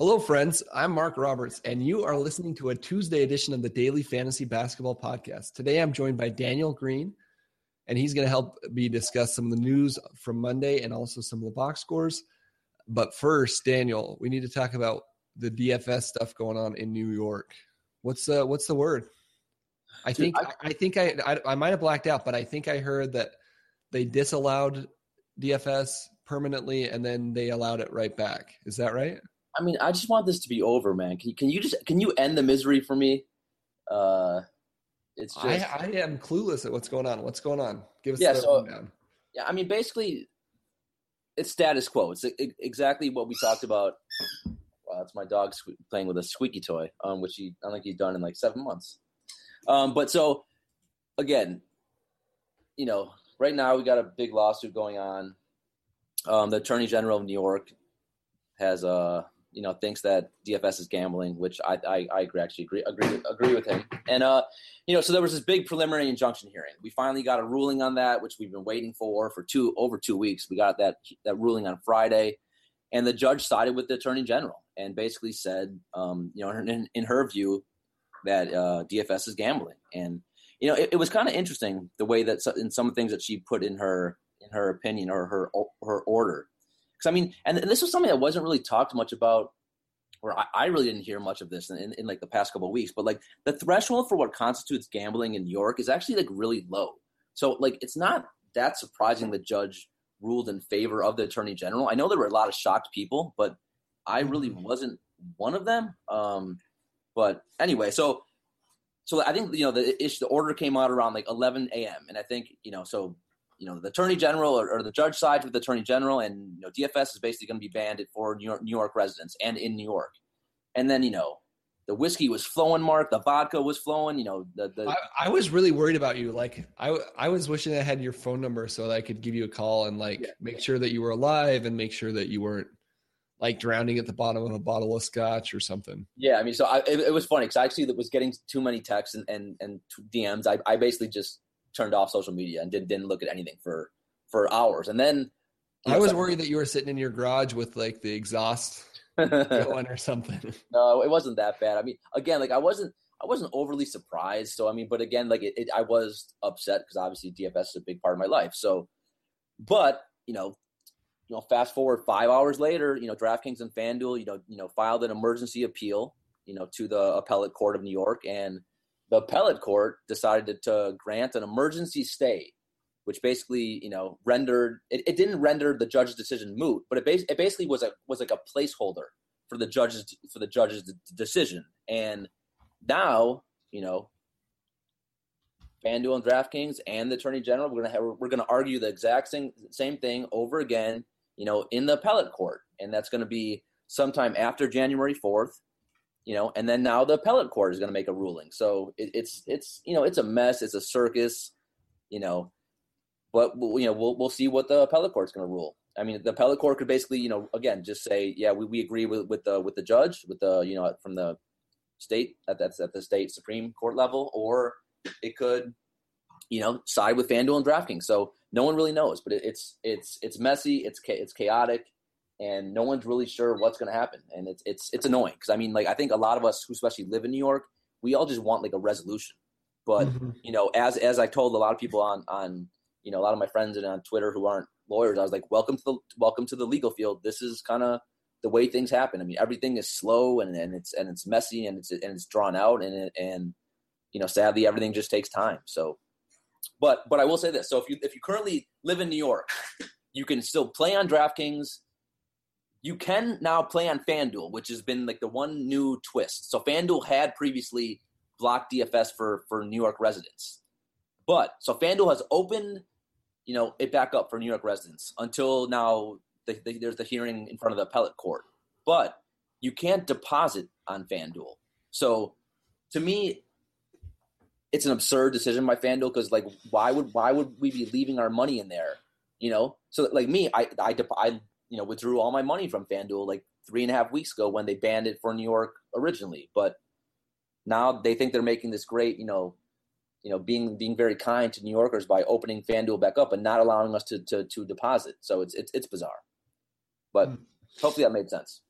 Hello, friends. I'm Mark Roberts, and you are listening to a Tuesday edition of the Daily Fantasy Basketball Podcast. Today, I'm joined by Daniel Green, and he's going to help me discuss some of the news from Monday and also some of the box scores. But first, Daniel, we need to talk about the DFS stuff going on in New York. What's the word? I think I might have blacked out, but I think I heard that they disallowed DFS permanently, and then they allowed it right back. Is that right? I mean, I just want this to be over, man. Can you end the misery for me? It's just I am clueless at what's going on. What's going on? Give us the rundown. Yeah, I mean, basically, it's status quo. It's exactly what we talked about. Wow, that's my dog playing with a squeaky toy, which I don't think he's done in like 7 months. But so again, right now we got a big lawsuit going on. The Attorney General of New York has thinks that DFS is gambling, which I agree with him. And so there was this big preliminary injunction hearing. We finally got a ruling on that, which we've been waiting for over 2 weeks. We got that ruling on Friday, and the judge sided with the Attorney General and basically said, in her view, that DFS is gambling. And it was kind of interesting the way that in some things that she put in her opinion or her order. I mean, and this was something that wasn't really talked much about, or I really didn't hear much of this in like the past couple of weeks, but like the threshold for what constitutes gambling in New York is actually like really low. So like, it's not that surprising the judge ruled in favor of the Attorney General. I know there were a lot of shocked people, but I really wasn't one of them. But anyway, so I think, the order came out around like 11 a.m. And I think, the Attorney General or the judge sides with the Attorney General, and DFS is basically going to be banned for New York residents and in New York. And then the whiskey was flowing, Mark. The vodka was flowing. I was really worried about you. Like I was wishing I had your phone number so that I could give you a call and make sure that you were alive and make sure that you weren't like drowning at the bottom of a bottle of scotch or something. Yeah, I mean, so it was funny because I actually was getting too many texts and DMs. I basically just turned off social media and didn't look at anything for hours. And then I was worried that you were sitting in your garage with like the exhaust going or something. No, it wasn't that bad. I mean, again, like I wasn't overly surprised. So I mean, but again, like I was upset because obviously DFS is a big part of my life. So, but fast forward 5 hours later, DraftKings and FanDuel, filed an emergency appeal, to the appellate court of New York, and the appellate court decided to grant an emergency stay, which basically, rendered it didn't render the judge's decision moot, but it basically was like a placeholder for the judge's decision. And now, FanDuel and DraftKings and the Attorney General, we're gonna argue the exact same thing over again, in the appellate court, and that's going to be sometime after January 4th. And then now the appellate court is going to make a ruling. So it's a mess. It's a circus, but we'll see what the appellate court is going to rule. I mean, the appellate court could basically, again, just say, yeah, we agree with the judge, with the, from the state, that's at the state Supreme Court level, or it could, side with FanDuel and DraftKings. So no one really knows, but it's messy. It's chaotic. And no one's really sure what's going to happen. And it's annoying because, I mean, like, I think a lot of us who especially live in New York, we all just want like a resolution. But, as I told a lot of people on a lot of my friends and on Twitter who aren't lawyers, I was like, welcome to the legal field. This is kind of the way things happen. I mean, everything is slow and it's messy and it's drawn out and sadly, everything just takes time. So, but I will say this. So if you currently live in New York, you can still play on DraftKings. You can now play on FanDuel, which has been like the one new twist. So FanDuel had previously blocked DFS for New York residents. But so FanDuel has opened, it back up for New York residents until now there's the hearing in front of the appellate court. But you can't deposit on FanDuel. So to me, it's an absurd decision by FanDuel because like why would we be leaving our money in there? So like me, I withdrew all my money from FanDuel like 3.5 weeks ago when they banned it for New York originally. But now they think they're making this great, being very kind to New Yorkers by opening FanDuel back up and not allowing us to deposit. So it's bizarre. But hopefully that made sense.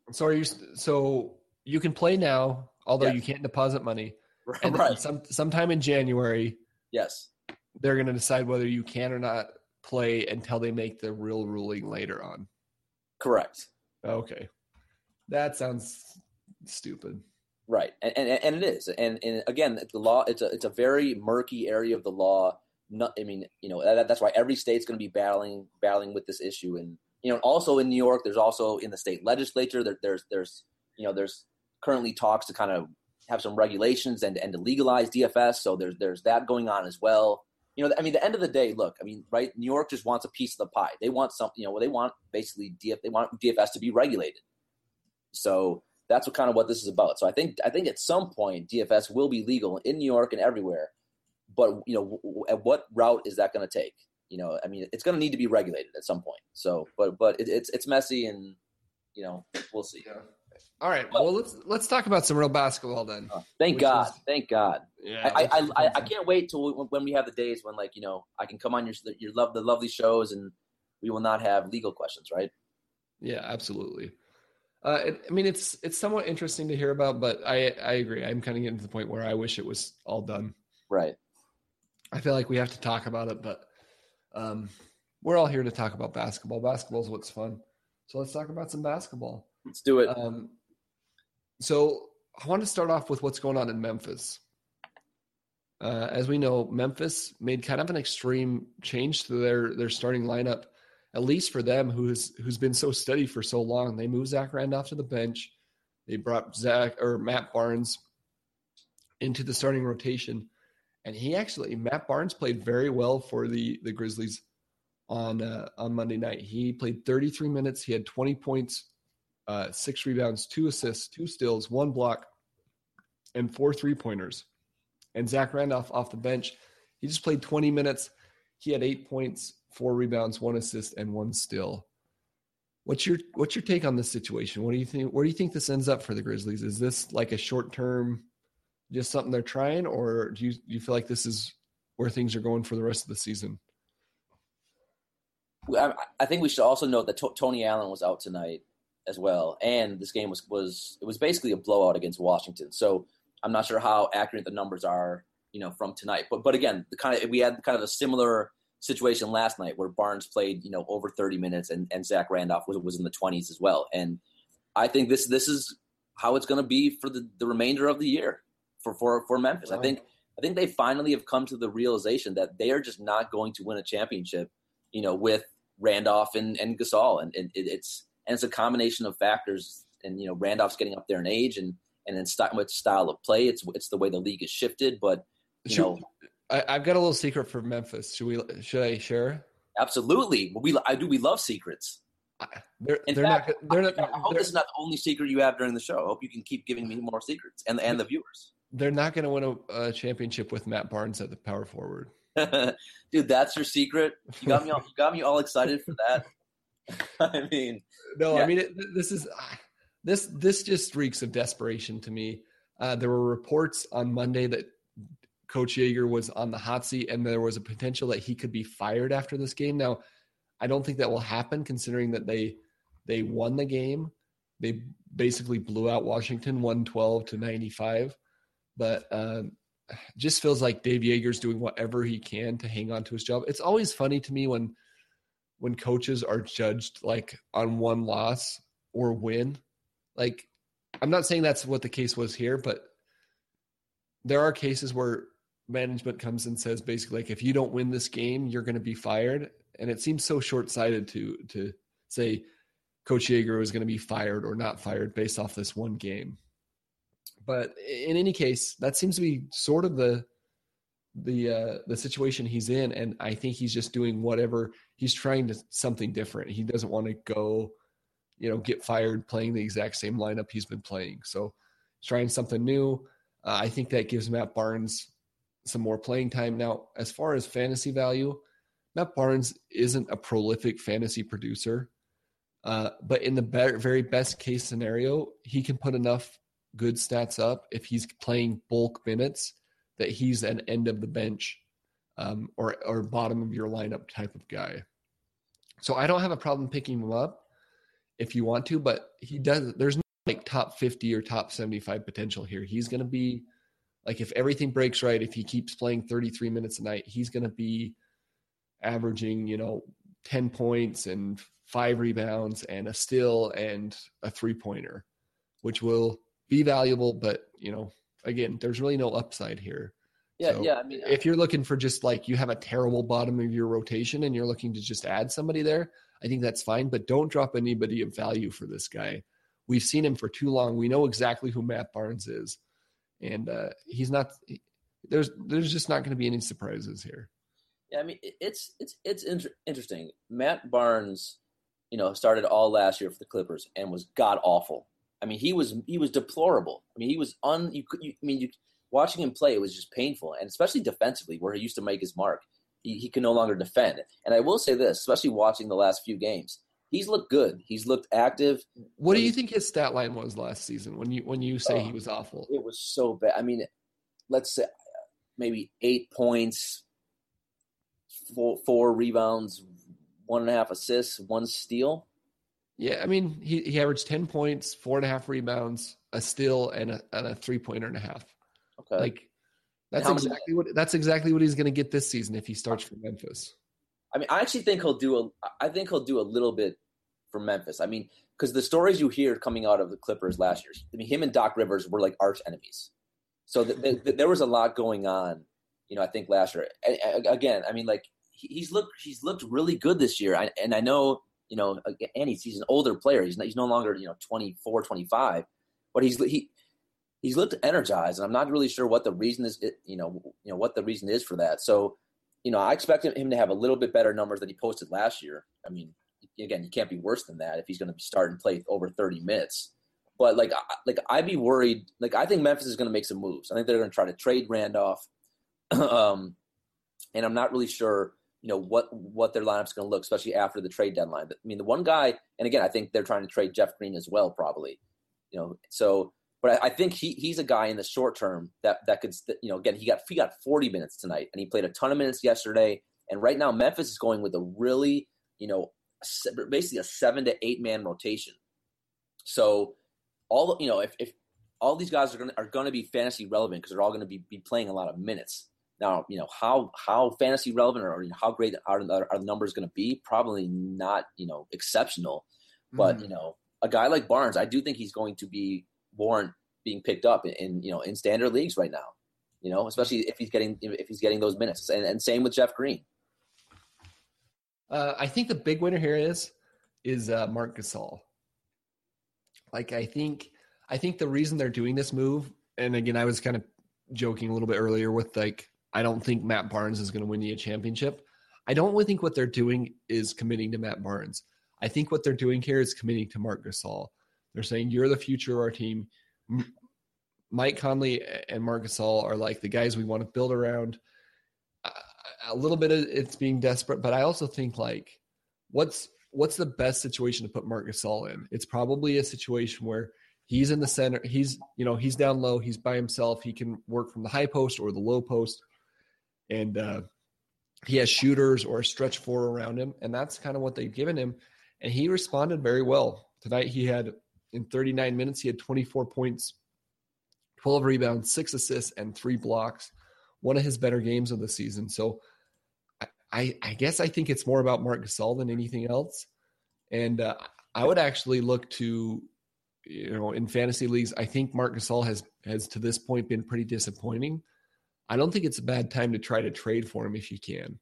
So you can play now, although Yes. you can't deposit money. And Right. sometime in January, Yes. they're going to decide whether you can or not play until they make the real ruling later on. Correct. Okay. That sounds stupid. Right. And it is. And again, the law, it's a very murky area of the law. That's why every state's going to be battling with this issue. And, also in New York, there's also in the state legislature, there's currently talks to kind of have some regulations and to legalize DFS. So there's that going on as well. The end of the day, look, right. New York just wants a piece of the pie. They want something, they want basically they want DFS to be regulated. So that's what this is about. So I think at some point DFS will be legal in New York and everywhere. But, at what route is that going to take? It's going to need to be regulated at some point. So, but it's messy and, we'll see. Yeah. All right. Well, let's talk about some real basketball then. Thank God. Yeah. I can't wait till when we have the days when I can come on the lovely shows and we will not have legal questions, right? Yeah, absolutely. It's somewhat interesting to hear about, but I agree. I'm kind of getting to the point where I wish it was all done. Right. I feel like we have to talk about it, but we're all here to talk about basketball. Basketball is what's fun. So let's talk about some basketball. Let's do it. So I want to start off with what's going on in Memphis. As we know, Memphis made kind of an extreme change to their starting lineup, at least for them, who's been so steady for so long. They moved Zach Randolph to the bench. They brought Matt Barnes into the starting rotation. And Matt Barnes played very well for the Grizzlies on Monday night. He played 33 minutes. He had 20 points, 6 rebounds, 2 assists, 2 steals, 1 block, and 4 3-pointers. And Zach Randolph off the bench, he just played 20 minutes. He had 8 points, 4 rebounds, 1 assist, and 1 steal. What's your take on this situation? What do you think? Where do you think this ends up for the Grizzlies? Is this like a short-term, just something they're trying, or do you feel like this is where things are going for the rest of the season? I think we should also note that Tony Allen was out tonight as well, and this game was basically a blowout against Washington. So I'm not sure how accurate the numbers are, from tonight. But again, we had kind of a similar situation last night where Barnes played, over 30 minutes, and Zach Randolph was in the 20s as well. And I think this is how it's going to be for the remainder of the year for Memphis. Wow. I think they finally have come to the realization that they are just not going to win a championship, with Randolph and Gasol, and it's a combination of factors. And Randolph's getting up there in age, and then with style of play, it's the way the league is shifted. But I've got a little secret for Memphis. Should I share? Absolutely. We love secrets. I hope this is not the only secret you have during the show. I hope you can keep giving me more secrets and the viewers. They're not going to win a championship with Matt Barnes at the power forward. Dude, that's your secret. You got me all excited for that. This just reeks of desperation to me. There were reports on Monday that Coach Yeager was on the hot seat, and there was a potential that he could be fired after this game. Now, I don't think that will happen, considering that they won the game. They basically blew out Washington 112-95. But just feels like Dave Yeager's doing whatever he can to hang on to his job. It's always funny to me when coaches are judged like on one loss or win. Like, I'm not saying that's what the case was here, but there are cases where management comes and says basically like, if you don't win this game, you're going to be fired. And it seems so short-sighted to say Coach Yeager was going to be fired or not fired based off this one game. But in any case, that seems to be sort of the situation he's in, and I think he's just doing whatever. He's trying something different. He doesn't want to go, get fired playing the exact same lineup he's been playing. So he's trying something new. I think that gives Matt Barnes some more playing time. Now, as far as fantasy value, Matt Barnes isn't a prolific fantasy producer, but in the very best case scenario, he can put enough good stats up if he's playing bulk minutes that he's an end of the bench or bottom of your lineup type of guy. So I don't have a problem picking him up. if you want to, but he does. There's no like top 50 or top 75 potential here. He's going to be like, if everything breaks right, if he keeps playing 33 minutes a night, he's going to be averaging, 10 points and 5 rebounds and a steal and a 3-pointer, which will be valuable. But, again, there's really no upside here. Yeah, so yeah. I mean, if you're looking for just like you have a terrible bottom of your rotation and you're looking to just add somebody there, I think that's fine. But don't drop anybody of value for this guy. We've seen him for too long. We know exactly who Matt Barnes is, and he's not. There's just not going to be any surprises here. Yeah, I mean, it's interesting. Matt Barnes, started all last year for the Clippers and was god awful. I mean, he was deplorable. I mean, he was watching him play, it was just painful, and especially defensively, where he used to make his mark, he can no longer defend. And I will say this, especially watching the last few games, he's looked good. He's looked active. What do you think his stat line was last season when you say he was awful? It was so bad. I mean, let's say maybe 8 points, 4 rebounds, 1.5 assists, 1 steal. Yeah, I mean, he averaged 10 points, 4.5 rebounds, a steal, and a 3-pointer and a half. Okay. Like that's exactly what he's going to get this season if he starts for Memphis. I mean, I actually think he'll do a little bit for Memphis. I mean, because the stories you hear coming out of the Clippers last year, I mean, him and Doc Rivers were like arch enemies. So there was a lot going on, I think last year. Again, I mean, like he's looked really good this year. And I know, and he's an older player. He's no longer 24, 25, but he's looked energized, and I'm not really sure what the reason is. What the reason is for that. So, I expect him to have a little bit better numbers than he posted last year. I mean, again, he can't be worse than that if he's going to be starting play over 30 minutes. But I'd be worried. Like, I think Memphis is going to make some moves. I think they're going to try to trade Randolph, and I'm not really sure, what their lineup's going to look, especially after the trade deadline. But I mean, the one guy, and again, I think they're trying to trade Jeff Green as well, probably. So. But I think he's a guy in the short term that could, again, he got 40 minutes tonight, and he played a ton of minutes yesterday. And right now, Memphis is going with a really, basically a 7 to 8 man rotation. So if all these guys are going to be fantasy relevant because they're all going to be playing a lot of minutes. Now, how fantasy relevant or how great are the numbers going to be? Probably not, exceptional. But a guy like Barnes, I do think he's going to be warrant being picked up in standard leagues right now, especially if he's getting those minutes, and same with Jeff Green. I think the big winner here is Marc Gasol. Like, I think the reason they're doing this move, and again, I was kind of joking a little bit earlier with like, I don't think Matt Barnes is going to win you a championship. I don't really think what they're doing is committing to Matt Barnes. I think what they're doing here is committing to Marc Gasol. They're saying, you're the future of our team. Mike Conley and Marc Gasol are like the guys we want to build around. A little bit of it's being desperate, but I also think like, what's the best situation to put Marc Gasol in? It's probably a situation where he's in the center. He's down low. He's by himself. He can work from the high post or the low post. And he has shooters or a stretch four around him. And that's kind of what they've given him. And he responded very well. Tonight in 39 minutes, he had 24 points, 12 rebounds, 6 assists, and 3 blocks. One of his better games of the season. So I guess I think it's more about Marc Gasol than anything else. And I would actually look to, in fantasy leagues, I think Marc Gasol has to this point been pretty disappointing. I don't think it's a bad time to try to trade for him if you can.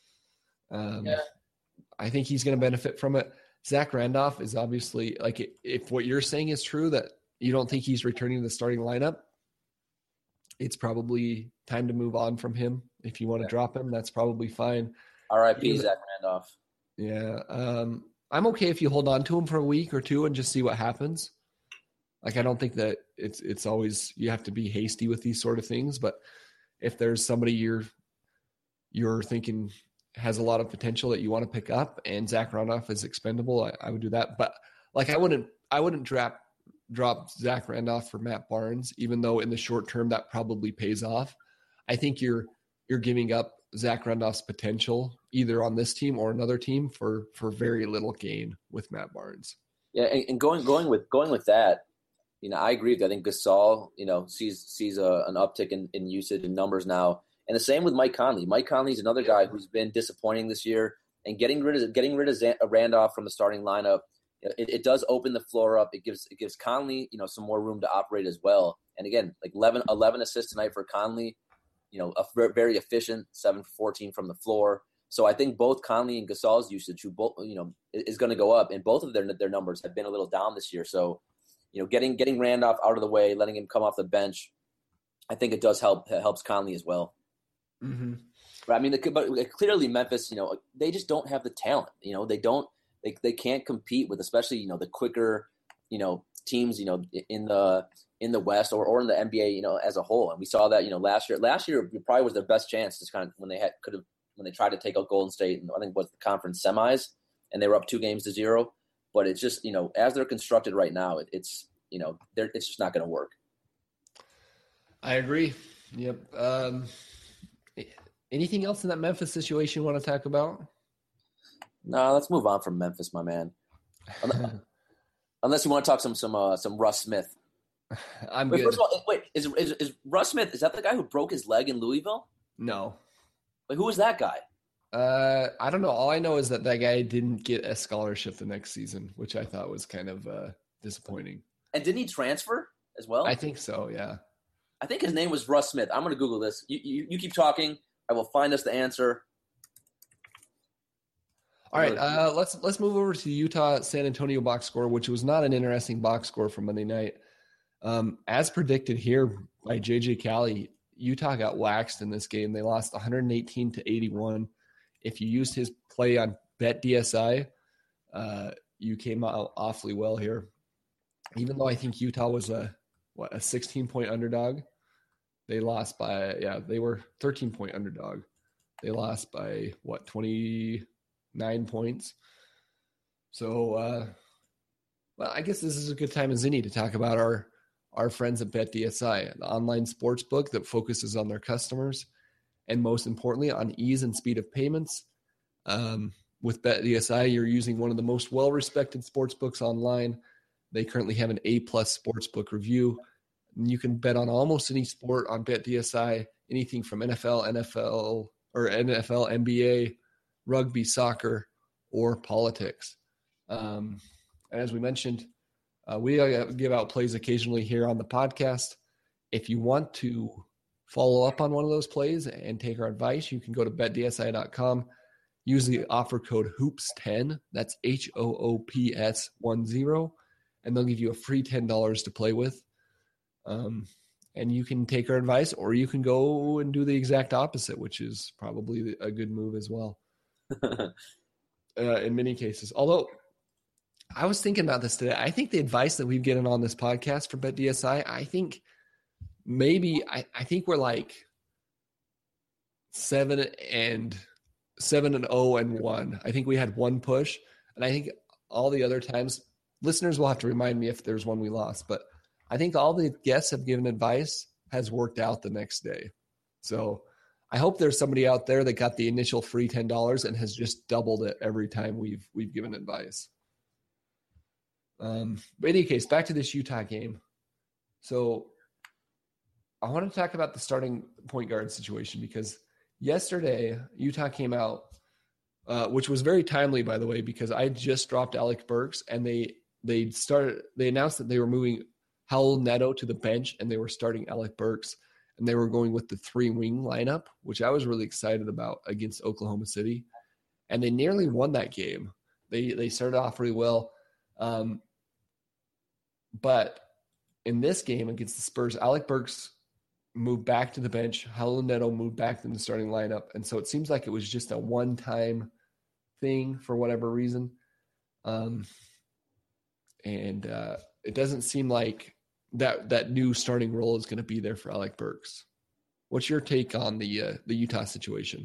I think he's going to benefit from it. Zach Randolph is obviously, like, if what you're saying is true, that you don't think he's returning to the starting lineup, it's probably time to move on from him. If you want to drop him, that's probably fine. R.I.P. Zach Randolph. Yeah. I'm okay if you hold on to him for a week or two and just see what happens. Like, I don't think that it's always, you have to be hasty with these sort of things, but if there's somebody you're thinking has a lot of potential that you want to pick up and Zach Randolph is expendable, I would do that. But like, I wouldn't drop Zach Randolph for Matt Barnes, even though in the short term that probably pays off. I think you're giving up Zach Randolph's potential either on this team or another team for very little gain with Matt Barnes. Yeah, and going with that, you know, I agree with you. I think Gasol, you know, sees an uptick in usage and numbers now, and the same with Mike Conley. Mike Conley's another guy who's been disappointing this year, and getting rid of Randolph from the starting lineup, it does open the floor up. It gives Conley, you know, some more room to operate as well. And again, like 11 assists tonight for Conley, you know, a very efficient 7 for 14 from the floor. So I think both Conley and Gasol's usage, who both, you know, is going to go up, and both of their numbers have been a little down this year. So, you know, getting Randolph out of the way, letting him come off the bench, I think it does helps Conley as well. Mm-hmm. But I mean, but clearly Memphis, you know, they just don't have the talent. You know, they can't compete with, especially, you know, the quicker, you know, teams, you know, in the West or in the NBA, you know, as a whole. And we saw that, you know, last year probably was their best chance to kind of when they tried to take out Golden State, and I think it was the conference semis, and they were up 2-0. But it's just, you know, as they're constructed right now, it's you know, it's just not going to work. I agree. Yep. Anything else in that Memphis situation you want to talk about? No, let's move on from Memphis, my man. Unless you want to talk some Russ Smith. Good. First of all, is Russ Smith, is that the guy who broke his leg in Louisville? No. Wait, who was that guy? I don't know. All I know is that guy didn't get a scholarship the next season, which I thought was kind of disappointing. And didn't he transfer as well? I think so, yeah. I think his name was Russ Smith. I'm going to Google this. You keep talking. I will find us the answer. All right, let's move over to the Utah San Antonio box score, which was not an interesting box score for Monday night. As predicted here by JJ Cali, Utah got waxed in this game. They lost 118-81. If you used his play on BetDSI, you came out awfully well here. Even though I think Utah was a 16-point underdog, they lost by, they were 13-point underdog. They lost by 29 points. So, well, I guess this is a good time as any to talk about our friends at BetDSI, an online sports book that focuses on their customers and, most importantly, on ease and speed of payments. With BetDSI, you're using one of the most well-respected sports books online. They currently have an A+ sports book review. And you can bet on almost any sport on BetDSI, anything from NFL, NBA, rugby, soccer, or politics. As we mentioned, we give out plays occasionally here on the podcast. If you want to follow up on one of those plays and take our advice, you can go to betdsi.com. Use the offer code HOOPS10. That's HOOPS10. And they'll give you a free $10 to play with. And you can take our advice, or you can go and do the exact opposite, which is probably a good move as well. In many cases. Although I was thinking about this today. I think the advice that we've given on this podcast for BetDSI, I think we're like 7-0-1. I think we had one push, and I think all the other times, listeners will have to remind me if there's one we lost, but I think all the guests have given advice has worked out the next day. So I hope there's somebody out there that got the initial free $10 and has just doubled it every time we've given advice. But in any case, back to this Utah game. So I want to talk about the starting point guard situation, because yesterday Utah came out, which was very timely, by the way, because I just dropped Alec Burks, and they announced that they were moving Raul Neto to the bench, and they were starting Alec Burks, and they were going with the 3-wing lineup, which I was really excited about against Oklahoma City. And they nearly won that game. They started off really well. But in this game against the Spurs, Alec Burks moved back to the bench. Raul Neto moved back to the starting lineup. And so it seems like it was just a one-time thing for whatever reason. It doesn't seem like that new starting role is going to be there for Alec Burks. What's your take on the Utah situation?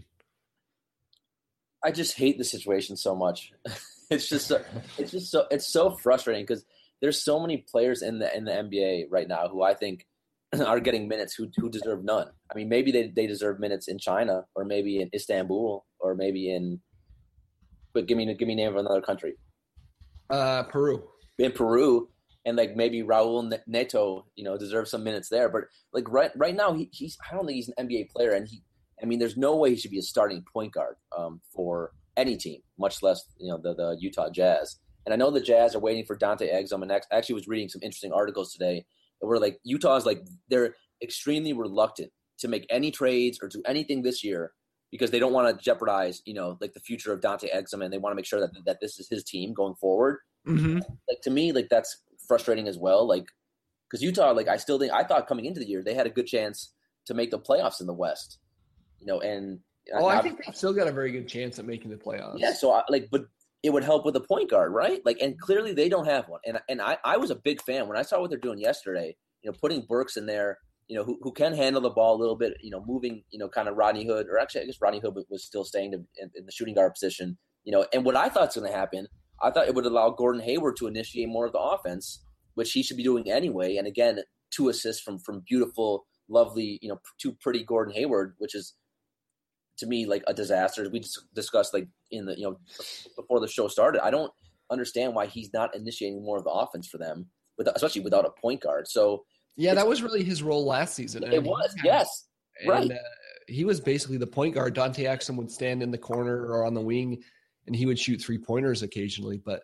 I just hate the situation so much. It's so frustrating, because there's so many players in the NBA right now who I think are getting minutes who deserve none. I mean, maybe they deserve minutes in China, or maybe in Istanbul, or maybe but give me a name of another country. Peru. in Peru, and like maybe Raul Neto, deserves some minutes there. But like right now, he's I don't think he's an NBA player, and there's no way he should be a starting point guard for any team, much less the Utah Jazz. And I know the Jazz are waiting for Dante Exum, and actually was reading some interesting articles today where like Utah's like they're extremely reluctant to make any trades or do anything this year because they don't want to jeopardize like the future of Dante Exum, and they want to make sure that this is his team going forward. Mm-hmm. Like to me, like that's frustrating as well. Like because Utah, like I thought coming into the year they had a good chance to make the playoffs in the West. And I think they've still got a very good chance at making the playoffs. Yeah, so but it would help with a point guard, right? Like, and clearly they don't have one. And I was a big fan when I saw what they're doing yesterday. Putting Burks in there, who can handle the ball a little bit. Moving, kind of Rodney Hood, or actually I guess Rodney Hood was still staying in the shooting guard position. And what I thought's going to happen, I thought it would allow Gordon Hayward to initiate more of the offense, which he should be doing anyway. And again, 2 assists from beautiful, lovely, too pretty Gordon Hayward, which is, to me, like a disaster. We just discussed like in the before the show started. I don't understand why he's not initiating more of the offense for them, especially without a point guard. So yeah, that was really his role last season. It was, yes, right. He was basically the point guard. Dante Exum would stand in the corner or on the wing, and he would shoot 3-pointers occasionally. But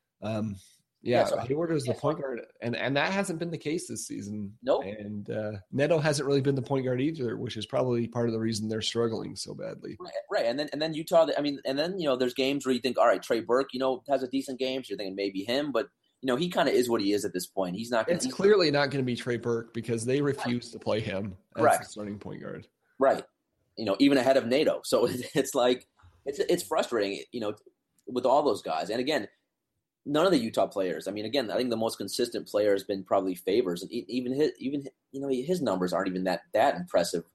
Hayward was the point guard, and that hasn't been the case this season. Nope. And Neto hasn't really been the point guard either, which is probably part of the reason they're struggling so badly. Right. And then Utah. There's games where you think, all right, Trey Burke, has a decent game. So you're thinking maybe him, but he kind of is what he is at this point. He's not. It's clearly not going to be Trey Burke because they refuse to play him as the starting point guard. Right. Even ahead of Neto. So it's like it's frustrating. With all those guys, and again. None of the Utah players. I think the most consistent player has been probably Favors, and even his numbers aren't even that impressive.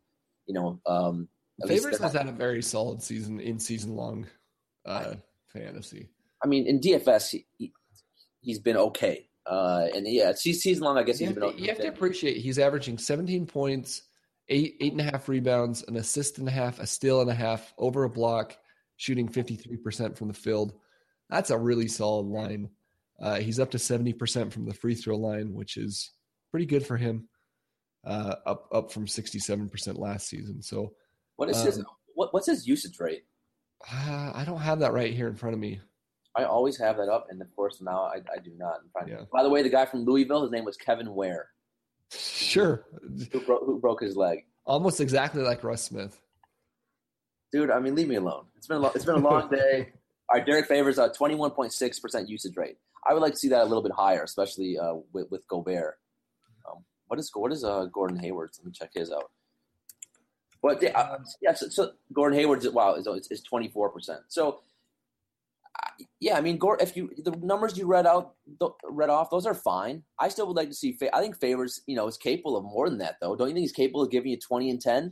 Favors has had a very solid season in season long fantasy. In DFS, he's been okay, and season long. I guess he's been okay. You have to appreciate he's averaging 17 points, 8.5 rebounds, an assist and a half, a steal and a half, over a block, shooting 53% from the field. That's a really solid line. He's up to 70% from the free throw line, which is pretty good for him. Up from 67% last season. So, what's his usage rate? I don't have that right here in front of me. I always have that up, and of course now I do not. By the way, the guy from Louisville, his name was Kevin Ware. Sure. Who broke his leg? Almost exactly like Russ Smith. Dude, leave me alone. It's been a long day. All right, Derek Favors, 21.6% usage rate. I would like to see that a little bit higher, especially with Gobert. What is Gordon Hayward's? Let me check his out. But so Gordon Hayward's is 24%. So if the numbers you read off, those are fine. I still would like to see. I think Favors, is capable of more than that, though. Don't you think he's capable of giving you 20 and 10?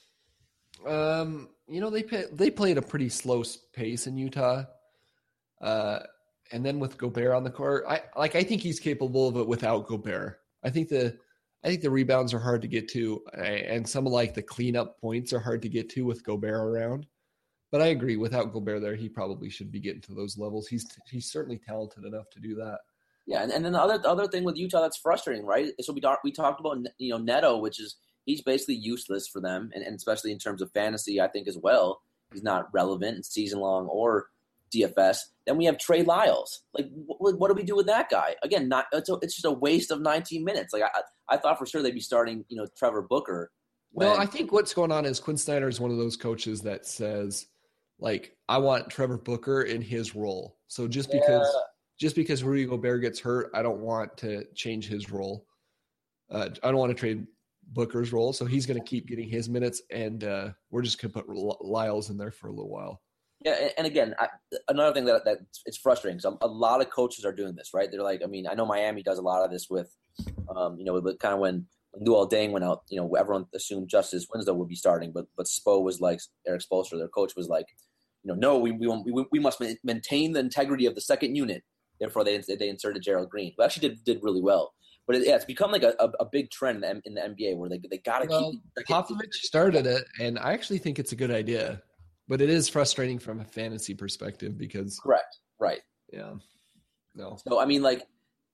They play at a pretty slow pace in Utah, and then with Gobert on the court, I think he's capable of it without Gobert. I think the rebounds are hard to get to, and some of like the cleanup points are hard to get to with Gobert around. But I agree, without Gobert there, he probably should be getting to those levels. He's certainly talented enough to do that. Yeah, and then the other thing with Utah that's frustrating, right? So we talked about Neto, which is. He's basically useless for them, and especially in terms of fantasy, I think as well. He's not relevant in season long or DFS. Then we have Trey Lyles. Like, what do we do with that guy? Again, it's just a waste of 19 minutes. Like I thought for sure they'd be starting, Trevor Booker. Well, I think what's going on is Quinn Snyder is one of those coaches that says, like, I want Trevor Booker in his role. So just because Rudy Gobert gets hurt, I don't want to change his role. I don't want to trade Booker's role, so he's going to keep getting his minutes, and we're just going to put Lyles in there for a little while. Yeah, and again, another thing that it's frustrating because a lot of coaches are doing this, right? They're like, I know Miami does a lot of this with, with kind of when Luol Deng went out, everyone assumed Justice Winslow would be starting, but Spo was like, Eric Spoelstra, their coach, was like, no, we must maintain the integrity of the second unit. Therefore, they inserted Gerald Green, who actually did really well. But it's become like a big trend in the NBA where they got to keep. Popovich started it, and I actually think it's a good idea. But it is frustrating from a fantasy perspective because. Correct. Right. Yeah. No. So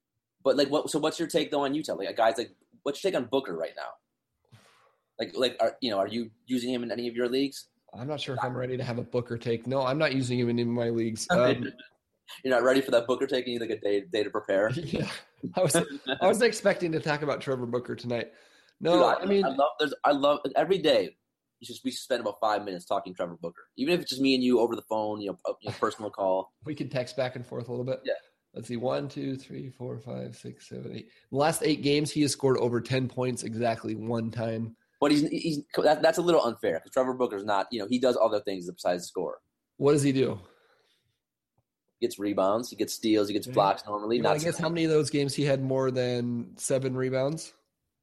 But like, what's your take though on Utah? Like, guys, like, what's your take on Booker right now? Are you using him in any of your leagues? I'm not sure if I'm ready to have a Booker take. No, I'm not using him in any of my leagues. You're not ready for that Booker take? You need like a day to prepare. Yeah, I was expecting to talk about Trevor Booker tonight. No, Dude, I love every day. We spend about 5 minutes talking Trevor Booker, even if it's just me and you over the phone, personal call. We can text back and forth a little bit. Yeah. Let's see, 1, 2, 3, 4, 5, 6, 7, 8. In the last 8 games, he has scored over 10 points exactly one time. But that's a little unfair because Trevor Booker's not. He does other things besides score. What does he do? He gets rebounds, he gets steals, he gets blocks normally. I guess how many of those games he had more than 7 rebounds?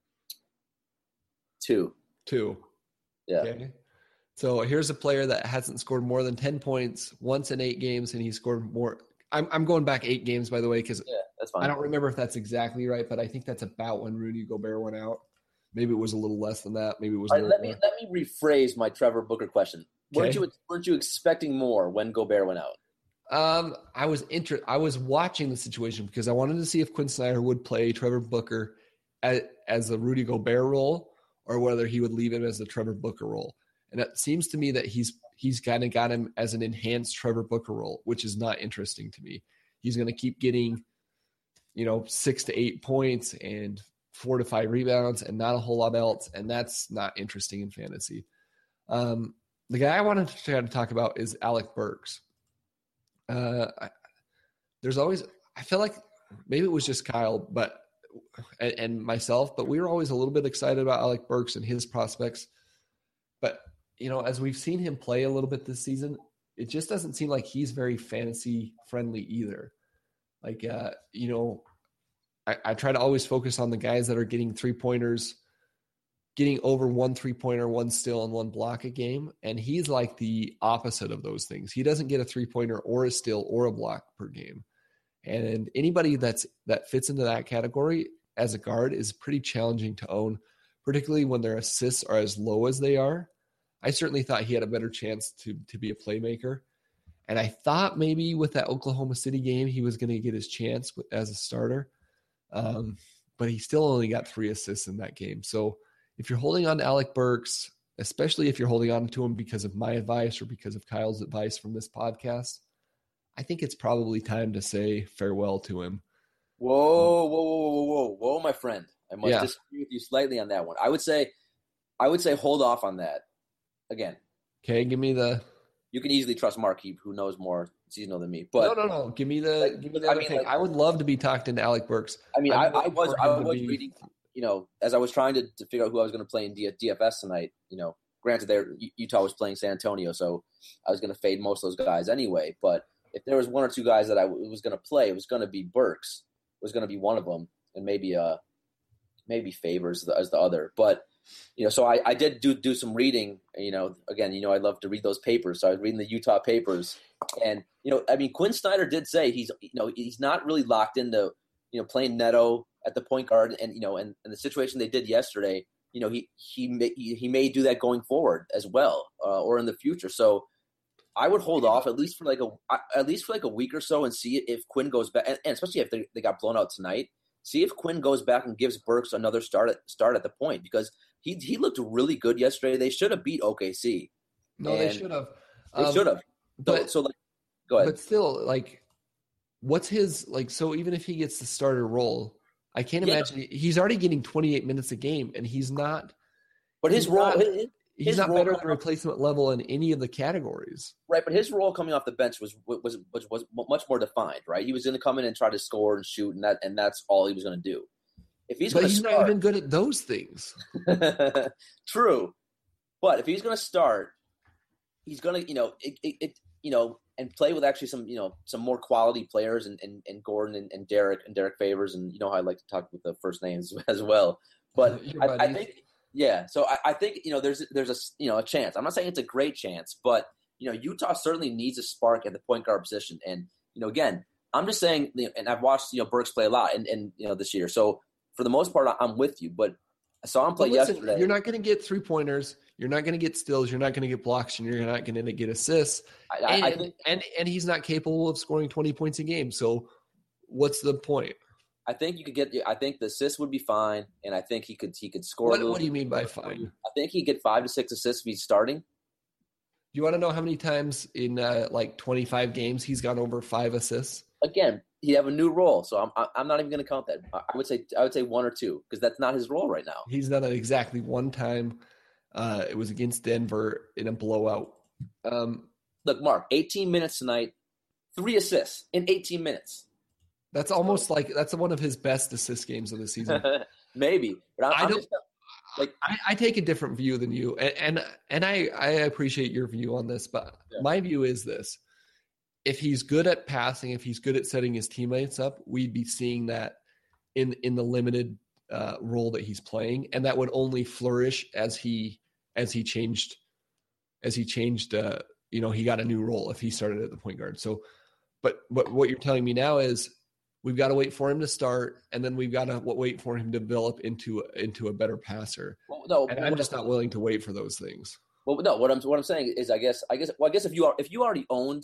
2. Yeah. Okay. So here's a player that hasn't scored more than 10 points once in 8 games, and he scored more. I'm going back 8 games, by the way, because that's fine. I don't remember if that's exactly right, but I think that's about when Rudy Gobert went out. Maybe it was a little less than that. Maybe it was. All right, let me rephrase my Trevor Booker question. Okay. Weren't you expecting more when Gobert went out? I was watching the situation because I wanted to see if Quinn Snyder would play Trevor Booker as the Rudy Gobert role or whether he would leave him as the Trevor Booker role. And it seems to me that he's kind of got him as an enhanced Trevor Booker role, which is not interesting to me. He's going to keep getting, 6 to 8 points and 4 to 5 rebounds and not a whole lot else. And that's not interesting in fantasy. The guy I wanted to try to talk about is Alec Burks. I feel like maybe it was just Kyle, and myself, but we were always a little bit excited about Alec Burks and his prospects. But, as we've seen him play a little bit this season, it just doesn't seem like he's very fantasy friendly either. Like, I try to always focus on the guys that are getting 3-pointers, getting over 1 3-pointer, 1 steal, and 1 block a game. And he's like the opposite of those things. He doesn't get a 3-pointer or a steal or a block per game. And anybody that fits into that category as a guard is pretty challenging to own, particularly when their assists are as low as they are. I certainly thought he had a better chance to be a playmaker. And I thought maybe with that Oklahoma City game, he was going to get his chance as a starter. But he still only got 3 assists in that game. So if you're holding on to Alec Burks, especially if you're holding on to him because of my advice or because of Kyle's advice from this podcast, I think it's probably time to say farewell to him. Whoa, my friend. I must disagree with you slightly on that one. I would say hold off on that. Again. Okay, give me the. You can easily trust Markeep, who knows more seasonal than me. But no. Give me the other thing. I would love to be talking to Alec Burks. I mean, I was reading, as I was trying to figure out who I was going to play in DFS tonight. Granted, Utah was playing San Antonio, so I was going to fade most of those guys anyway. But if there was 1 or 2 guys that I was going to play, it was going to be Burks. It was going to be one of them, and maybe Favors as the other. But so I did do some reading. Again, I love to read those papers. So I was reading the Utah papers, and Quinn Snyder did say he's not really locked into playing Neto at the point guard, and and the situation they did yesterday. He may do that going forward as well, or in the future. So I would hold off at least for like a week or so and see if Quinn goes back, and especially if they got blown out tonight. See if Quinn goes back and gives Burks another start at the point, because he looked really good yesterday. They should have beat OKC. No, they should have. They should have. Go ahead. But still, what's his So even if he gets the starter role, I can't imagine he's already getting 28 minutes a game, and he's not. But his role. He's not better than replacement level in any of the categories. Right, but his role coming off the bench was much more defined, right? He was going to come in and try to score and shoot, and that's all he was going to do. If he's not even good at those things. True, but if he's going to start, he's going to and play with actually some more quality players and Gordon and Derek Favors, and how I like to talk with the first names as well. But I think. Yeah, so I think there's a chance. I'm not saying it's a great chance, but Utah certainly needs a spark at the point guard position. And again, I'm just saying, and I've watched Burks play a lot and this year. So for the most part, I'm with you. But I saw him play yesterday. You're not going to get 3-pointers. You're not going to get steals. You're not going to get blocks, and you're not going to get assists. And he's not capable of scoring 20 points a game. So what's the point? I think you could get. I think the assist would be fine, and I think he could score. What do you mean by fine? I think he'd get 5 to 6 assists if he's starting. Do you want to know how many times in like 25 games he's gone over 5 assists? Again, he'd have a new role, so I'm not even going to count that. I would say 1 or 2 because that's not his role right now. He's done it exactly one time. It was against Denver in a blowout. Look, Mark, 18 minutes tonight, 3 assists in 18 minutes. That's almost like that's one of his best assist games of the season. Maybe, but I take a different view than you, and I appreciate your view on this. But my view is this: if he's good at passing, if he's good at setting his teammates up, we'd be seeing that in the limited role that he's playing, and that would only flourish as he changed. He got a new role if he started at the point guard. So, but what you're telling me now is we've got to wait for him to start, and then we've got to wait for him to develop into a better passer. Well, no, and I'm just not willing to wait for those things. Well, no, what I'm saying is, I guess if you already owned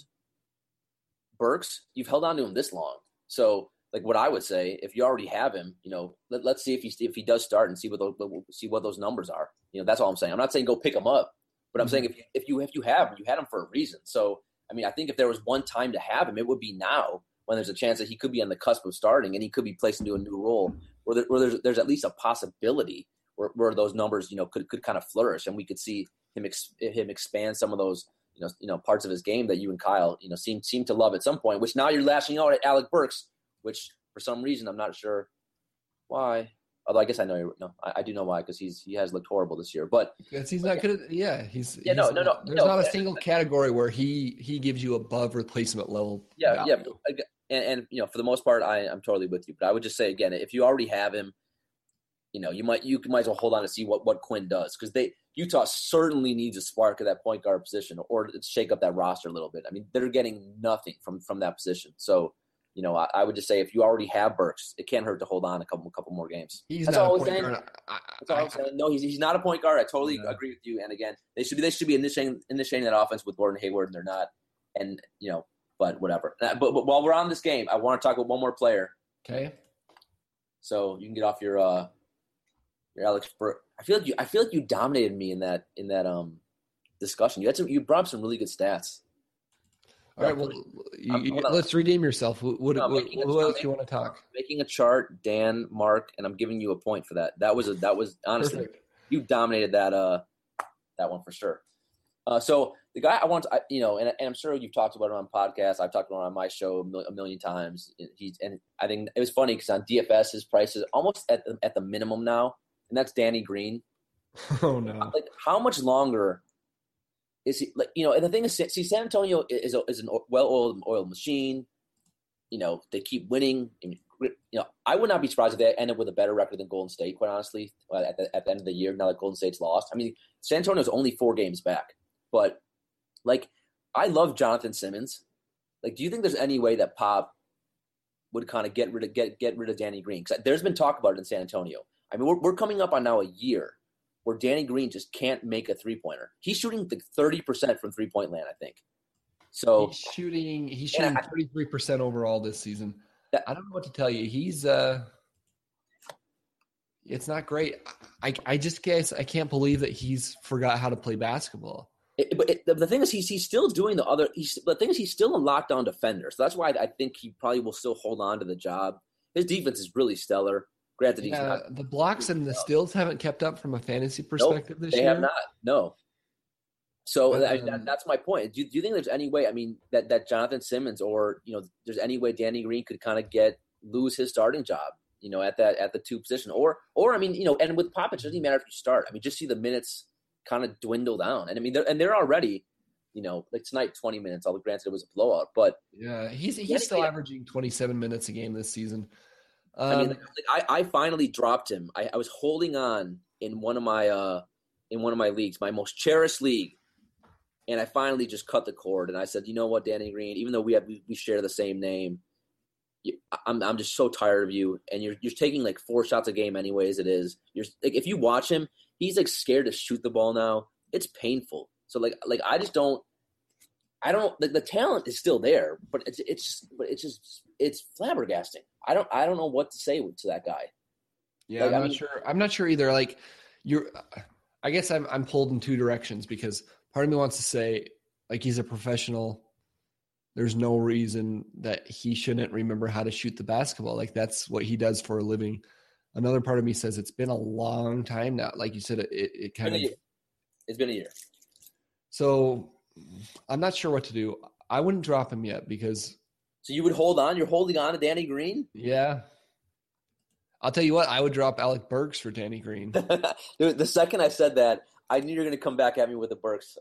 Burks, you've held on to him this long. So, like what I would say, if you already have him, let's see if he does start and see what those numbers are. That's all I'm saying. I'm not saying go pick him up, but I'm saying if you have him, you had him for a reason. So, I mean, I think if there was one time to have him, it would be now, when there's a chance that he could be on the cusp of starting and he could be placed into a new role where there's at least a possibility where those numbers, could kind of flourish, and we could see him expand some of those, parts of his game that you and Kyle, seem to love at some point, which now you're lashing out at Alec Burks, which for some reason I'm not sure why. Although I guess I know I do know why, because he has looked horrible this year. But because he's not good. No. There's not a single category where he gives you above replacement level. Yeah, value. yeah. And for the most part, I'm totally with you. But I would just say again, if you already have him, you might as well hold on to see what Quinn does, because Utah certainly needs a spark at that point guard position, or to shake up that roster a little bit. I mean, they're getting nothing from that position. So, I would just say if you already have Burks, it can't hurt to hold on a couple more games. He's not a point guard. That's all I'm saying. No, he's not a point guard. I totally agree with you. And again, they should be initiating that offense with Gordon Hayward, and they're not. And but whatever. But while we're on this game, I want to talk about one more player. Okay. So you can get off your Alex Burks. I feel like you dominated me in that discussion. You brought up some really good stats. All right, well, let's redeem yourself. What else do you want to talk? Making a chart, Dan, Mark, and I'm giving you a point for that. That was honestly perfect. You dominated that one for sure. So the guy I want to, and I'm sure you've talked about him on podcasts. I've talked about him on my show a million times. And I think it was funny because on DFS his price is almost at the minimum now, and that's Danny Green. Oh no! Like, how much longer is he? Like, and the thing is, see, San Antonio is an well-oiled machine. They keep winning. I would not be surprised if they end up with a better record than Golden State, quite honestly, at the end of the year, now that Golden State's lost. I mean, San Antonio's only 4 games back. But, I love Jonathan Simmons. Do you think there's any way that Pop would kind of get rid of Danny Green? Because there's been talk about it in San Antonio. I mean, we're coming up on now a year where Danny Green just can't make a three-pointer. He's shooting 30% from three-point land, I think. So he's shooting 33% overall this season. I don't know what to tell you. He's it's not great. I just guess I can't believe that he's forgot how to play basketball. The thing is, he's still doing the thing is he's still a lockdown defender. So that's why I think he probably will still hold on to the job. His defense is really stellar. Granted, the blocks and the steals haven't kept up from a fantasy perspective this year. They have not. No. So that's my point. Do you think there's any way? I mean, that Jonathan Simmons, or there's any way Danny Green could kind of lose his starting job? At the 2 position, or I mean, and with Popovich, it doesn't even matter if you start. I mean, just see the minutes kind of dwindle down, and I mean, they're already, like tonight, 20 minutes. Although granted, it was a blowout, but yeah, he's still averaging 27 minutes a game this season. I mean, I finally dropped him. I was holding on in one of my leagues, my most cherished league, and I finally just cut the cord. And I said, you know what, Danny Green, even though we share the same name, I'm just so tired of you. And you're taking 4 shots a game anyway, as it is. You're if you watch him, he's scared to shoot the ball now. It's painful. So I just don't. I don't. The talent is still there, but it's flabbergasting. I don't know what to say to that guy. Yeah, I'm not sure. I'm not sure either. Like I guess I'm pulled in two directions because part of me wants to say like he's a professional. There's no reason that he shouldn't remember how to shoot the basketball. Like that's what he does for a living. Another part of me says it's been a long time now. Like you said, it kind of. It's been a year. So I'm not sure what to do. I wouldn't drop him yet because. So you would hold on? You're holding on to Danny Green? Yeah. I'll tell you what, I would drop Alec Burks for Danny Green. The second I said that, I knew you were going to come back at me with the Burks.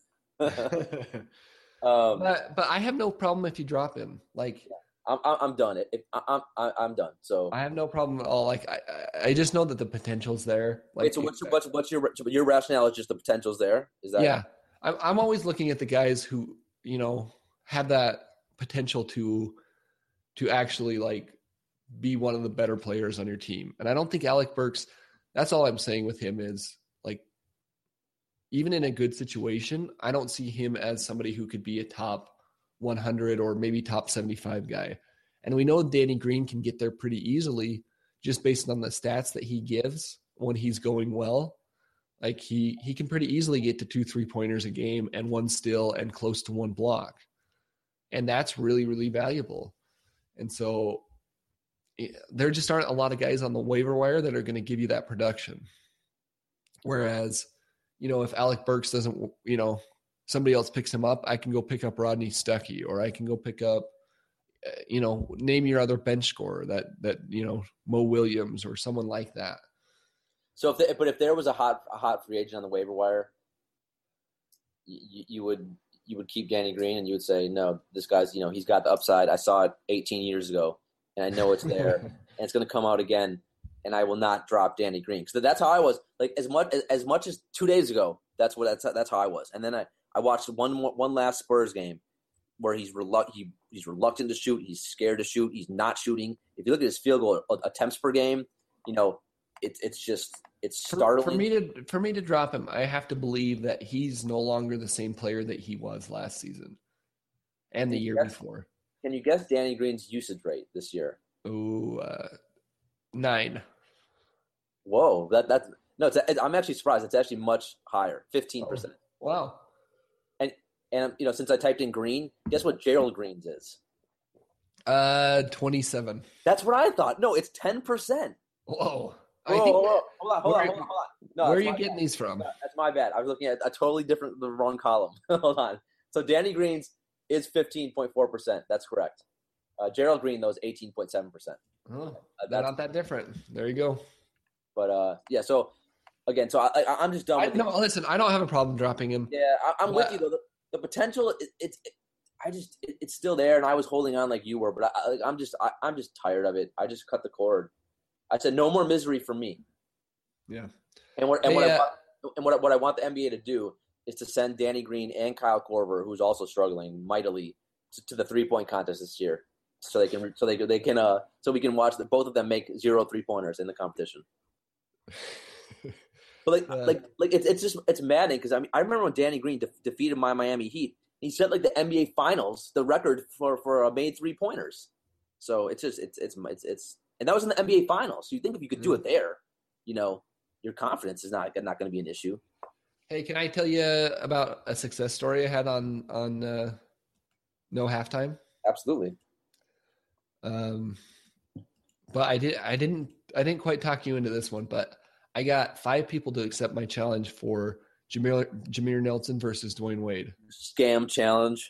But I have no problem if you drop him. Like I'm done. I'm done. So I have no problem at all. Like I just know that the potential's there. Like, wait, so what's your rationale? Is just the potential's there? Is that? Yeah, I'm always looking at the guys who have that potential to actually like be one of the better players on your team. And I don't think Alec Burks. That's all I'm saying with him is like. Even in a good situation, I don't see him as somebody who could be a top 100 or maybe top 75 guy. And we know Danny Green can get there pretty easily just based on the stats that he gives when he's going well. Like he can pretty easily get to 2 3-pointers a game and 1 steal and close to 1 block. And that's really, really valuable. And so there just aren't a lot of guys on the waiver wire that are going to give you that production. Whereas if Alec Burks doesn't, somebody else picks him up, I can go pick up Rodney Stuckey, or I can go pick up, name your other bench scorer that Mo Williams or someone like that. So if there was a hot free agent on the waiver wire, you would keep Danny Green and you would say, no, this guy's, he's got the upside. I saw it 18 years ago and I know it's there and it's going to come out again. And I will not drop Danny Green because that's how I was. Like as much as 2 days ago, that's how I was. And then I watched one last Spurs game where he's reluctant to shoot. He's scared to shoot. He's not shooting. If you look at his field goal attempts per game, it's startling. For me to drop him, I have to believe that he's no longer the same player that he was last season and the year before. Can you guess Danny Green's usage rate this year? 9. Whoa, I'm actually surprised. It's actually much higher, 15%. Wow. And since I typed in Green, guess what Gerald Green's is? 27. That's what I thought. No, it's 10%. Whoa. Hold on. No, where are you getting these from? That's my bad. I was looking at a totally the wrong column. Hold on. So Danny Green's is 15.4%. That's correct. Gerald Green, though, is 18.7%. Oh, they're not that different. There you go. But yeah, so again, I'm just done. Listen, I don't have a problem dropping him. Yeah, I'm with you though. The potential, it's still there, and I was holding on like you were, but I'm just tired of it. I just cut the cord. I said no more misery for me. Yeah. What I want the NBA to do is to send Danny Green and Kyle Korver, who's also struggling mightily, to the 3-point contest this year. So we can watch both of them make 0 3-pointers in the competition. But it's maddening because I remember when Danny Green defeated my Miami Heat. He set like the NBA Finals the record for made 3-pointers. So it's and that was in the NBA Finals. So you think if you could do it there, your confidence is not going to be an issue. Hey, can I tell you about a success story I had on No Halftime? Absolutely. But I didn't quite talk you into this one, but I got 5 people to accept my challenge for Jameer Nelson versus Dwayne Wade. Scam challenge.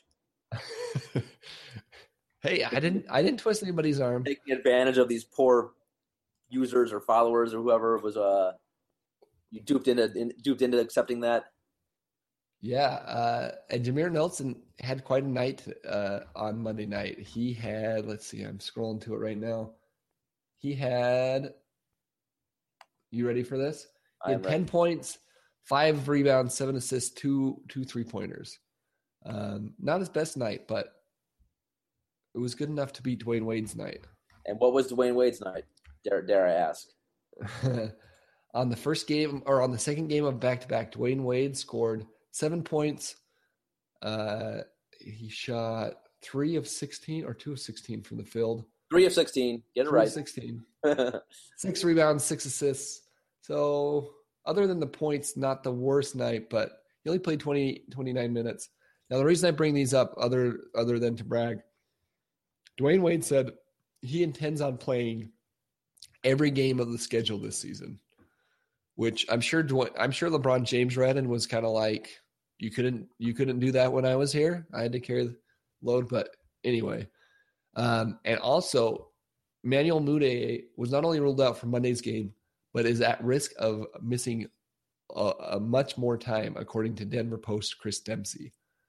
Hey, I didn't twist anybody's arm. Taking advantage of these poor users or followers or whoever was you duped into accepting that. Yeah, and Jameer Nelson had quite a night on Monday night. He had, let's see, I'm scrolling to it right now. He had, you ready for this? He had 10 points, 5 rebounds, 7 assists, 2 3-pointers. Not his best night, but it was good enough to beat Dwayne Wade's night. And what was Dwayne Wade's night? Dare I ask? On the first game, or on the second game of back-to-back, Dwayne Wade scored 7 points. he shot 3 of 16 or 2 of 16 from the field. 3 of 16. Get it right. 16. 6 rebounds, 6 assists. So other than the points, not the worst night, but he only played 29 minutes. Now, the reason I bring these up, other than to brag, Dwayne Wade said he intends on playing every game of the schedule this season, which I'm sure LeBron James read and was kind of like, you couldn't do that when I was here. I had to carry the load, but anyway. And also, Emmanuel Mudiay was not only ruled out for Monday's game, but is at risk of missing a much more time, according to Denver Post Chris Dempsey.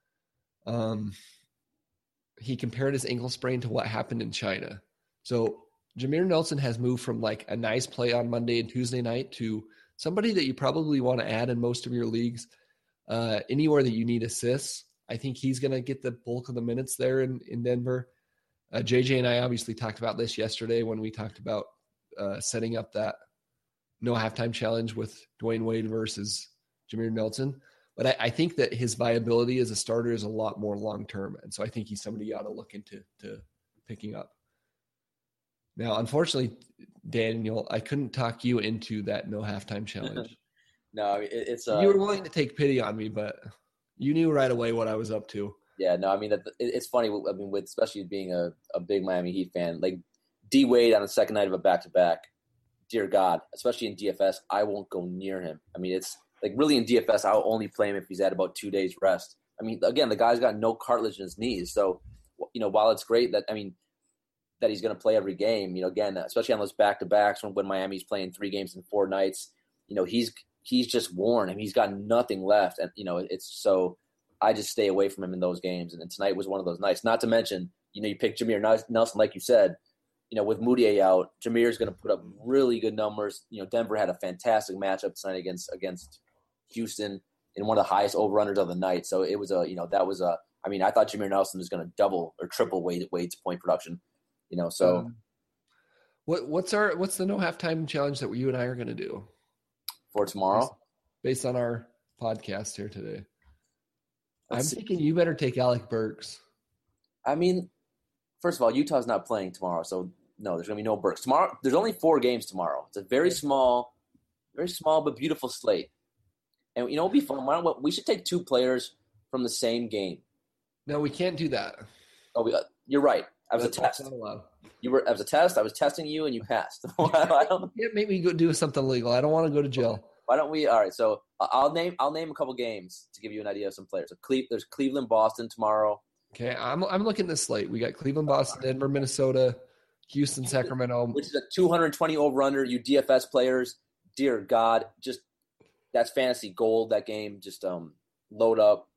He compared his ankle sprain to what happened in China. So Jameer Nelson has moved from like a nice play on Monday and Tuesday night to somebody that you probably want to add in most of your leagues. Anywhere that you need assists, I think he's going to get the bulk of the minutes there in Denver. JJ and I obviously talked about this yesterday when we talked about setting up that no halftime challenge with Dwayne Wade versus Jameer Nelson. But I think that his viability as a starter is a lot more long-term. And so I think he's somebody you ought to look into picking up. Now, unfortunately, Daniel, I couldn't talk you into that no halftime challenge. No, it's you were willing to take pity on me, but you knew right away what I was up to. Yeah, no, I mean, it's funny. I mean, with especially being a big Miami Heat fan, like D Wade on the second night of a back-to-back, dear God, especially in DFS, I won't go near him. I mean, it's like really in DFS, I'll only play him if he's at about 2 days rest. I mean, again, the guy's got no cartilage in his knees. So, while it's great that he's going to play every game, again, especially on those back-to-backs when Miami's playing 3 games in 4 nights, he's just worn. I mean, he's got nothing left. And, it's so I just stay away from him in those games. And tonight was one of those nights. Not to mention, you pick Jameer Nelson, like you said, with Mudiay out, Jameer's going to put up really good numbers. Denver had a fantastic matchup tonight against Houston in one of the highest over-unders of the night. So it was I thought Jameer Nelson was going to double or triple Wade's point production. What's the no halftime challenge that you and I are going to do for tomorrow based on our podcast here today? I'm thinking you better take Alec Burks. I mean, first of all, Utah's not playing tomorrow, so no, there's going to be no Burks. Tomorrow, there's only 4 games tomorrow. It's a very small but beautiful slate. And it'll be fun. We should take 2 players from the same game. No, we can't do that. Oh, you're right. I was a test. I was a test. I was testing you, and you passed. Yeah, make me go do something legal. I don't want to go to jail. Why don't we? All right. So I'll name a couple games to give you an idea of some players. So there's Cleveland, Boston tomorrow. Okay, I'm looking at this slate. We got Cleveland, Boston, Denver, Minnesota, Houston, Sacramento, which is a 220 over/under. You DFS players, dear God, just that's fantasy gold. That game, just load up.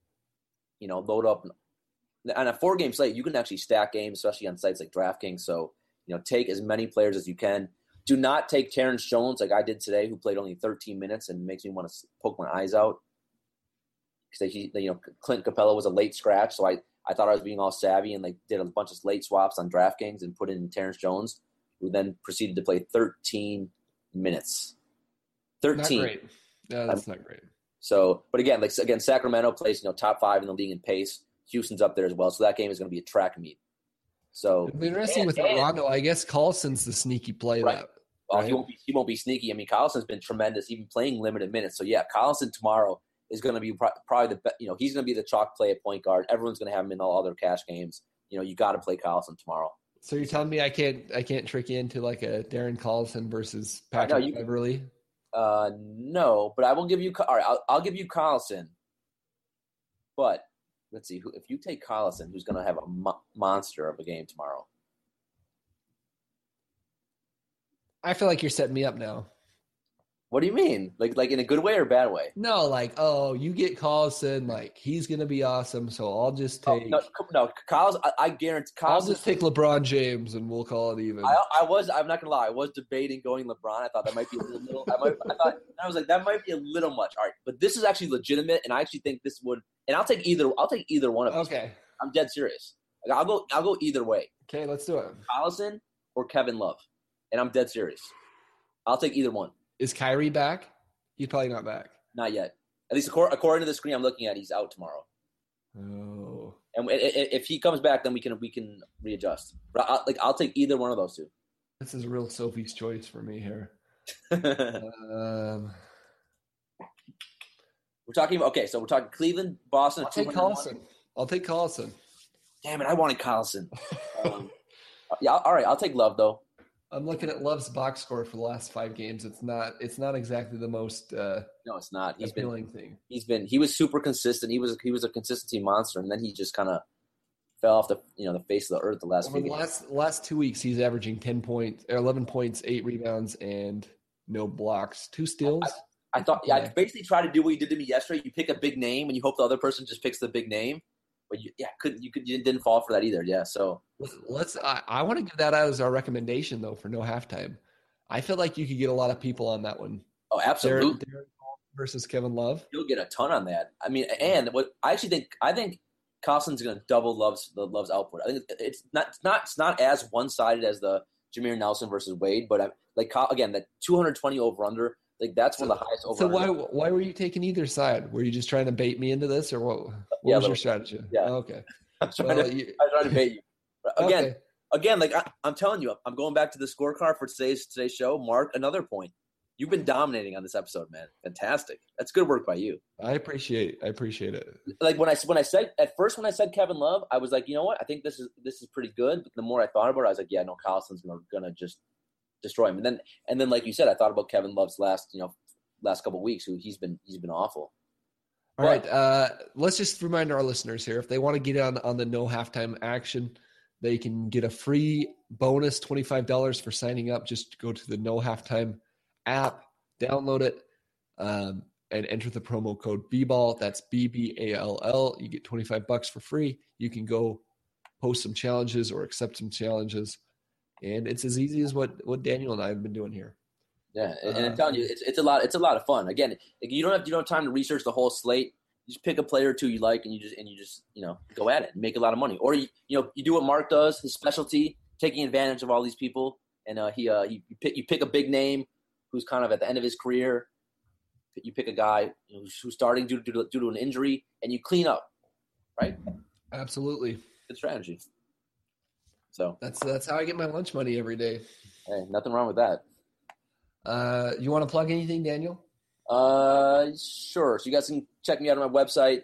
On a 4-game slate, you can actually stack games, especially on sites like DraftKings. So take as many players as you can. Do not take Terrence Jones like I did today, who played only 13 minutes and makes me want to poke my eyes out. Because Clint Capella was a late scratch, so I thought I was being all savvy and did a bunch of late swaps on DraftKings and put in Terrence Jones, who then proceeded to play 13 minutes. 13. Not great. No, that's not great. So, but again, Sacramento plays top 5 in the league in pace. Houston's up there as well, so that game is going to be a track meet. So it'll be interesting with Rondo. I guess Collison's the sneaky play. Right. Right? He won't be sneaky. I mean, Collison's been tremendous, even playing limited minutes. So yeah, Collison tomorrow is going to be probably the best. He's going to be the chalk play at point guard. Everyone's going to have him in all other cash games. You got to play Collison tomorrow. So you're telling me I can't trick you into like a Darren Collison versus Patrick Beverly? No, but I will give you. All right, I'll give you Collison. But let's see if you take Collison, who's going to have a monster of a game tomorrow. I feel like you're setting me up now. What do you mean? Like in a good way or a bad way? No, you get Collison, he's going to be awesome, so I'll just take no, Collison, I guarantee Collison. I'll just take LeBron James and we'll call it even. I'm not going to lie. I was debating going LeBron. I thought that might be a little I was like, that might be a little much. All right, but this is actually legitimate, and I actually think this would, and I'll take either one of them. Okay. I'm dead serious. I'll go either way. Okay, let's do it. Collison or Kevin Love. And I'm dead serious. I'll take either one. Is Kyrie back? He's probably not back. Not yet. At least according to the screen I'm looking at, he's out tomorrow. Oh. And if he comes back, then we can readjust. But I'll take either one of those two. This is a real Sophie's choice for me here. We're talking about so we're talking Cleveland, Boston. I'll take Collison. Damn it, I wanted Collison. Yeah, all right. I'll take Love though. I'm looking at Love's box score for the last 5 games. It's not exactly the most no, it's not. appealing thing. He was super consistent. He was a consistency monster, and then he just kind of fell off the face of the earth the last few games. Last 2 weeks, he's averaging 10 points, or 11 points, 8 rebounds, and no blocks, 2 steals. I thought I basically tried to do what you did to me yesterday. You pick a big name, and you hope the other person just picks the big name. But you didn't fall for that either. Yeah, so I want to give that out as our recommendation though for no halftime. I feel like you could get a lot of people on that one. Oh, absolutely. Derek versus Kevin Love. You'll get a ton on that. I mean, and what I think Collison's going to double Love's output. I think it's not as one sided as the Jameer Nelson versus Wade, but again, that 220 over under. That's one of the highest over. So why were you taking either side? Were you just trying to bait me into this, or what? What was your strategy? Yeah. Oh, okay. I was trying to bait you. Again, I'm telling you, I'm going back to the scorecard for today's show. Mark, another point. You've been dominating on this episode, man. Fantastic. That's good work by you. I appreciate it. When I said Kevin Love, I was like, you know what? I think this is pretty good. But the more I thought about it, I was like, yeah, no, Collison's gonna just destroy him. And then like you said, I thought about Kevin Love's last couple of weeks. He's been awful. All right, let's just remind our listeners here, if they want to get on the no halftime action, they can get a free bonus $25 for signing up. Just go to the No Halftime app, download it, and enter the promo code BBALL. That's BBALL. You get $25 for free. You can go post some challenges or accept some challenges, and it's as easy as what Daniel and I have been doing here. Yeah, and I'm telling you, it's a lot of fun. Again, you don't have time to research the whole slate. You just pick a player or two you like, and you just go at it and make a lot of money. Or you do what Mark does, his specialty, taking advantage of all these people, and you pick a big name who's kind of at the end of his career. You pick a guy who's starting due to an injury, and you clean up, right? Absolutely, good strategy. So that's how I get my lunch money every day. Hey, nothing wrong with that. You want to plug anything, Daniel? Sure. So you guys can check me out on my website,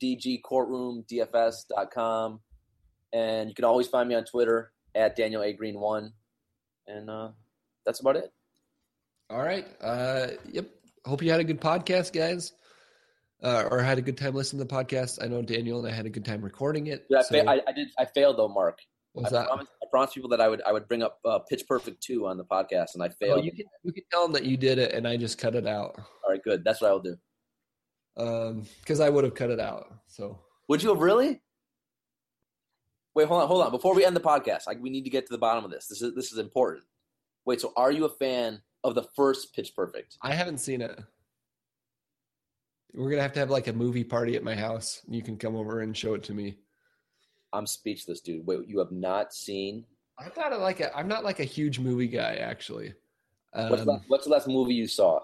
dgcourtroomdfs.com, and you can always find me on Twitter at Daniel A. Green 1, and that's about it. All right. Yep. Hope you had a good podcast, guys, or had a good time listening to the podcast. I know Daniel and I had a good time recording it. Yeah, I failed though, Mark. I promised people that I would bring up Pitch Perfect 2 on the podcast, and I failed. Oh, you can tell them that you did it, and I just cut it out. All right, good. That's what I will do. Because I would have cut it out. So would you have really? Wait, hold on. Before we end the podcast, we need to get to the bottom of this. This is important. Wait, so are you a fan of the first Pitch Perfect? I haven't seen it. We're gonna have to have like a movie party at my house. You can come over and show it to me. I'm speechless, dude. Wait, you have not seen? I'm not like a huge movie guy, actually. What's the last movie you saw?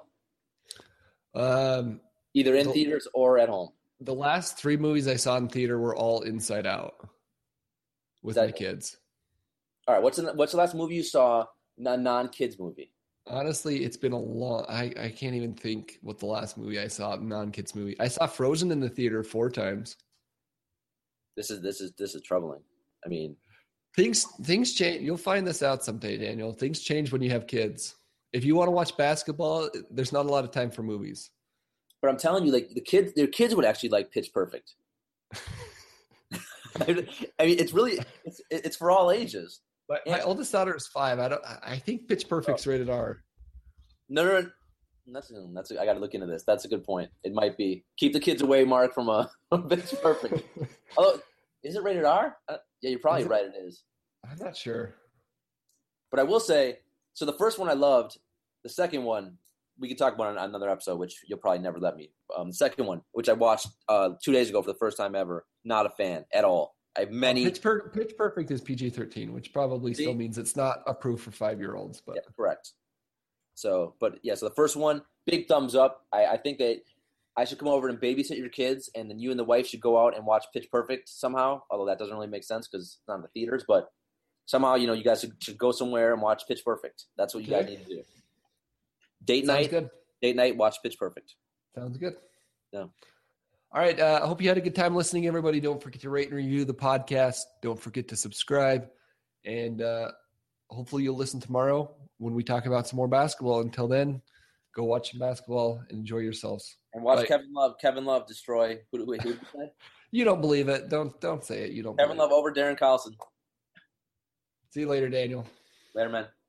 Either in theaters or at home. The last 3 movies I saw in theater were all Inside Out with my kids. All right, what's the last movie you saw? Non-kids movie. Honestly, it's been a long. I can't even think what the last movie I saw, non-kids movie. I saw Frozen in the theater 4 times. This is troubling. I mean, things change. You'll find this out someday, Daniel. Things change when you have kids. If you want to watch basketball, there's not a lot of time for movies. But I'm telling you, their kids would actually like Pitch Perfect. I mean, it's for all ages. But my oldest daughter is 5. I think Pitch Perfect's rated R. No. That's I got to look into this. That's a good point. It might be. Keep the kids away, Mark, from Pitch Perfect. Although, is it rated R? Yeah, you're probably right. It is. I'm not sure. But I will say, so the first one I loved. The second one we could talk about on another episode, which you'll probably never let me. The second one, which I watched 2 days ago for the first time ever, not a fan at all. I have many. Pitch Perfect is PG-13, which probably still means it's not approved for 5-year-olds. But yeah, correct. So the first one, big thumbs up. I think that I should come over and babysit your kids, and then you and the wife should go out and watch Pitch Perfect somehow, although that doesn't really make sense because it's not in the theaters, but somehow, you guys should go somewhere and watch Pitch Perfect. That's what you guys need to do. Date night. Good. Date night, watch Pitch Perfect. Sounds good. Yeah. All right. I hope you had a good time listening, everybody. Don't forget to rate and review the podcast. Don't forget to subscribe. And hopefully you'll listen tomorrow when we talk about some more basketball. Until then, go watch some basketball and enjoy yourselves. And watch Kevin Love destroy. Who did you say? You don't believe it. Don't say it. You don't. Kevin Love over Darren Collison. See you later, Daniel. Later, man.